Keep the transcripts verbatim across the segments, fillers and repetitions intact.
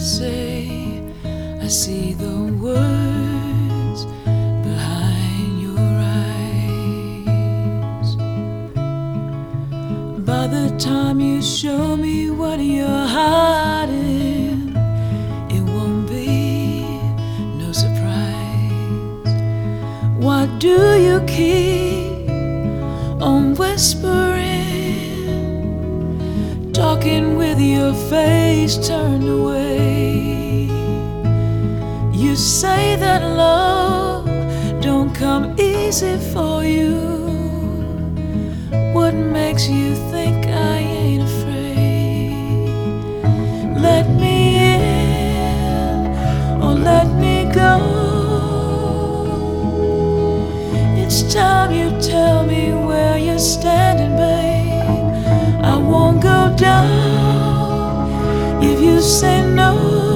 say I see the words behind your eyes. By the time you show me what you're hiding, it won't be no surprise. Why do you keep on whispering, talking with your face turned away? You say that love don't come easy for you. What makes you think I ain't afraid? Let me in or let me go. It's time you tell me where you're standing, babe. I won't go down if you say no.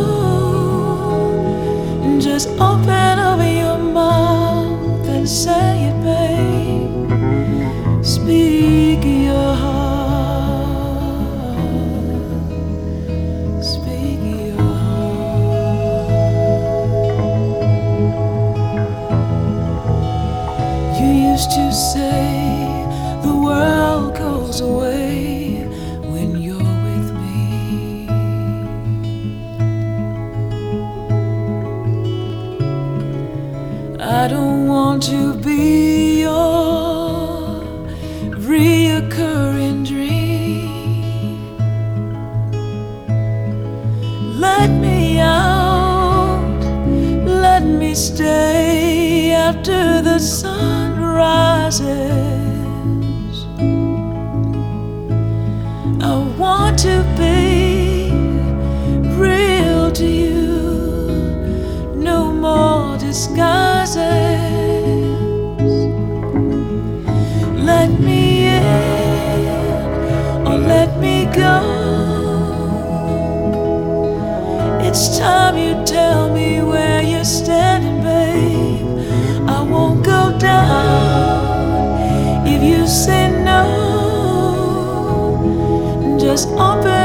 Just open up your mouth and say it, babe. Speak your heart. Speak your heart. You used to say the world goes away when you're with me. I don't want to be your reoccurring dream. Let me out, let me stay after the sun rises. I want to be real to you, no more disguises. Let me in or let me go. It's time you tell me where you're standing, babe. I won't go down if you say no. Just open